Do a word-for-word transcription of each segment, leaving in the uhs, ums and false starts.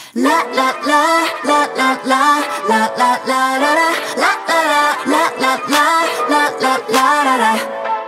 La la la la la la la la la la la la la la la la la la la.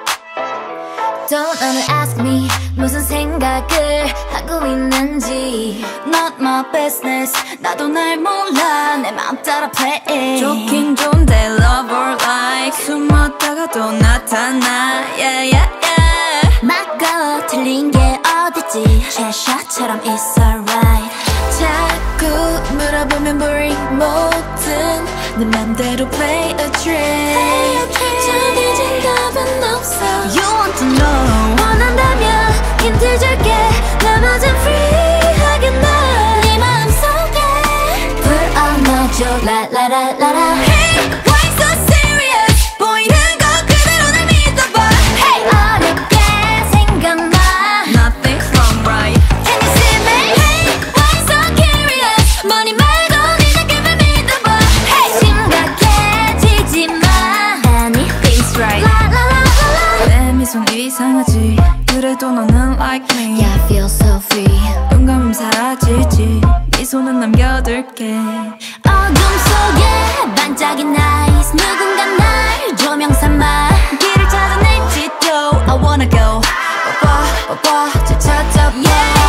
Don't wanna ask me 무슨 생각을 하고 있는지. Not my business. 나도 날 몰라 내 맘 따라 play. 좋긴 좋은데 love or like 숨었다가 또 나타나 yeah yeah yeah. 맞고 틀린 게 어딨지. 최샤처럼 it's alright. 자꾸 물어보면 boring 뭐든 내 맘대로 play a trick. 정해진 답은 없어. You want to know. 원한다면 힌트 줄게. 나머진 free하게 날 네 마음속에 불 안아줘. La la la la la. Hey, why so serious? 보이는 거 그대로 날 믿어봐. Hey, 어렵게 생각마. Nothing's wrong, right? Can you see me? Hey, why so curious? 머리 말고 네 느낌을 믿어봐. Hey, 심각해지지 마. Anything's right. La la la la la. 내 미소는 이상하지. 그래도 너는 like me. Yeah, I feel so free. 눈 감으면 사라지지. 미소는 남겨둘게. 어둠 속에 반짝인 nice. 누군가 날 조명 삼아 길을 찾아낼지도 I wanna go. 뽀뽀 뽀뽀 저 찾아봐. Yeah.